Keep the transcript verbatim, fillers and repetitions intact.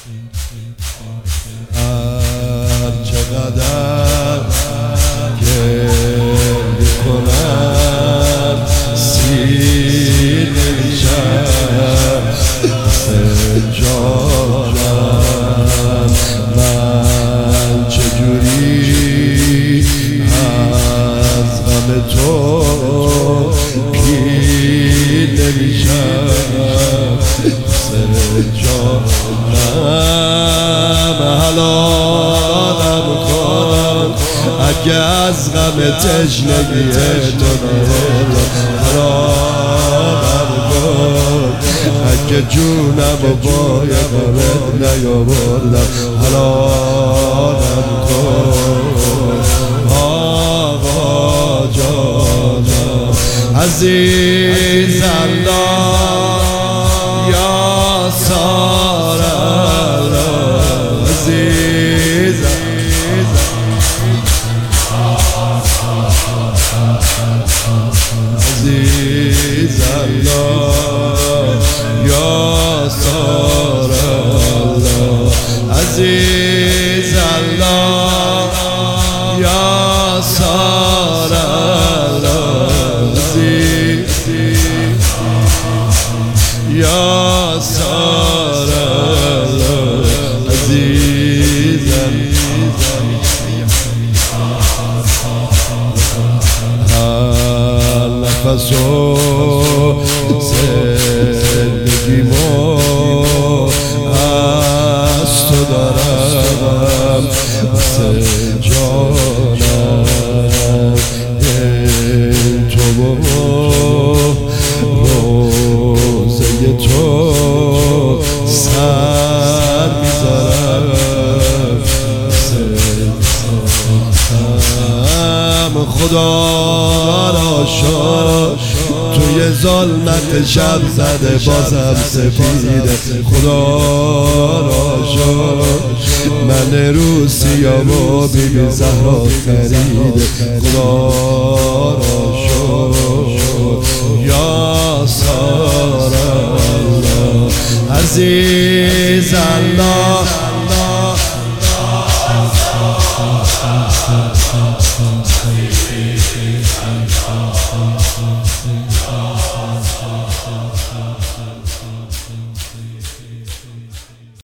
هر چقدر گریه کنم سیر نمیشم جانم. من چجوری از غم تو پیر نمیشم جانم. حلالم کن اگه از غم تشنگی تو حلالم کن اگه جونم و باید بارد نیاوردم حلالم کن. آقا جانم عزیز الله یا سار الله عزیز عزیز الله یا سار الله عزیز الله یا سار الله عزیز یا سار الله عزیزم. هر نفس و زندگیمو از تو دارم مثل جانم. این تو و روزه تو سر میذارم خدا را شکر توی ظلمت شب زده بازم سفیده. خدا را شکر من رو سیاه و بی بی زهرا خریده. خدا